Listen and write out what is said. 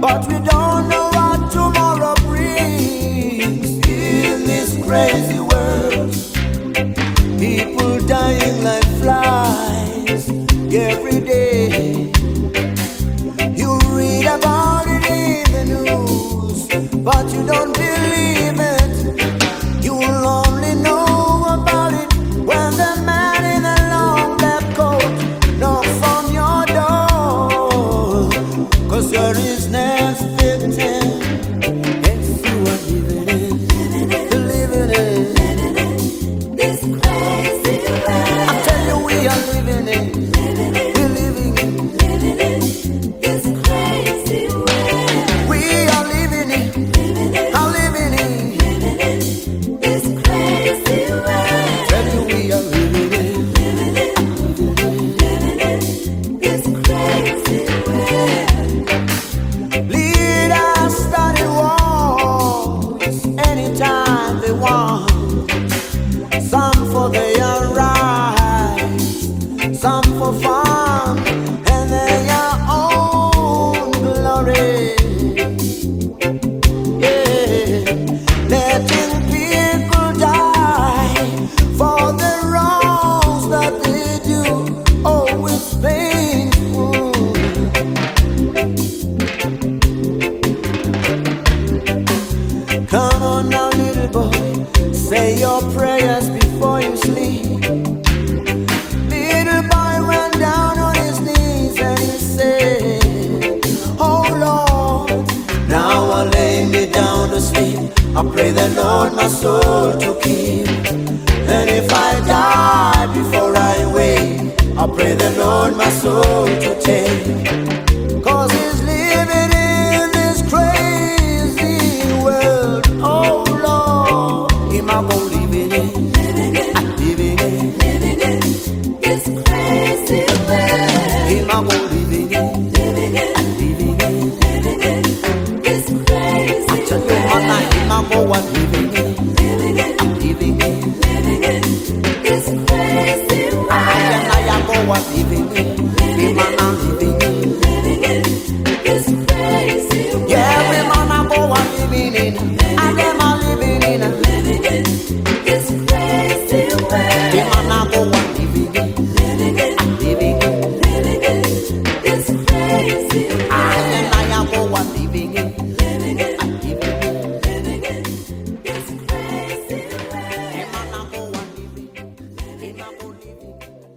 but we don't know what tomorrow brings. In this crazy world, people dying like flies every day. You read about it in the news, but you don't believe it. You'll only know about it when the man in the long black coat knocks on your door. 'Cause you're his next victim. Yes, you are living in this crazy world. I tell you, we are living in. We're living in this crazy world. We are living in. I'm living in this crazy world. Tell you, we are living in this crazy world. Leaders started wars anytime they want. Some for their rights, some for fun and their own glory. Yeah, letting people die for the wrongs that they do. Oh, it's painful. Come on now, little boy, say your prayers before you sleep. Little boy went down on his knees and he said, oh Lord, now I lay me down to sleep. I pray the Lord my soul to keep. And if I die before I wake, I pray the Lord my soul to take. 'Cause he's living in this crazy world. Oh Lord, him I gon' live in it. Living in this crazy world. Him I gon' live in it. Living in this crazy world. I tell you, my life, him I go on living in. Living in this crazy world. I go on living in. Him I living in this crazy world. Yeah, we man I go on living in. And them are living in this crazy world. We man I go on living in. Living in this crazy world. And I go on living in. Living in this crazy world. We man I go on living. We man I go living.